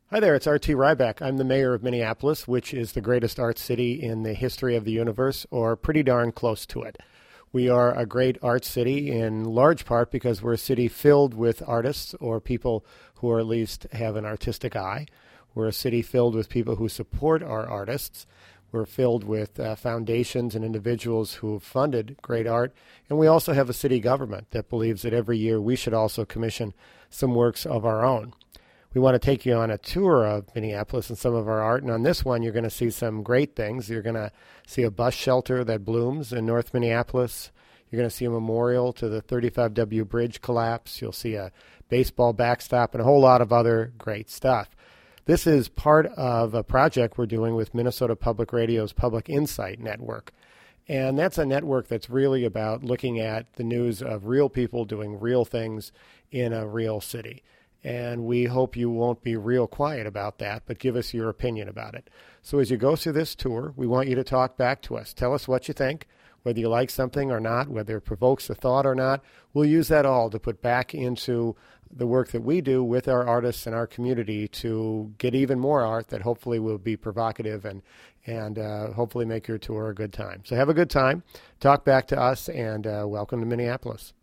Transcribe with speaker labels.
Speaker 1: Hi there, it's R.T. Ryback. I'm the mayor of Minneapolis, which is the greatest art city in the history of the universe, or pretty darn close to it. We are a great art city in large part because we're a city filled with artists or people who at least have an artistic eye. We're a city filled with people who support our artists. We're filled with foundations and individuals who have funded great art. And we also have a city government that believes that every year we should also commission some works of our own. We want to take you on a tour of Minneapolis and some of our art. And on this one, you're going to see some great things. You're going to see a bus shelter that blooms in North Minneapolis. You're going to see a memorial to the 35W bridge collapse. You'll see a baseball backstop and a whole lot of other great stuff. This is part of a project we're doing with Minnesota Public Radio's Public Insight Network. And that's a network that's really about looking at the news of real people doing real things in a real city. And we hope you won't be real quiet about that, but give us your opinion about it. So as you go through this tour, we want you to talk back to us. Tell us what you think, whether you like something or not, whether it provokes a thought or not. We'll use that all to put back into the work that we do with our artists and our community to get even more art that hopefully will be provocative and hopefully make your tour a good time. So have a good time. Talk back to us, and welcome to Minneapolis.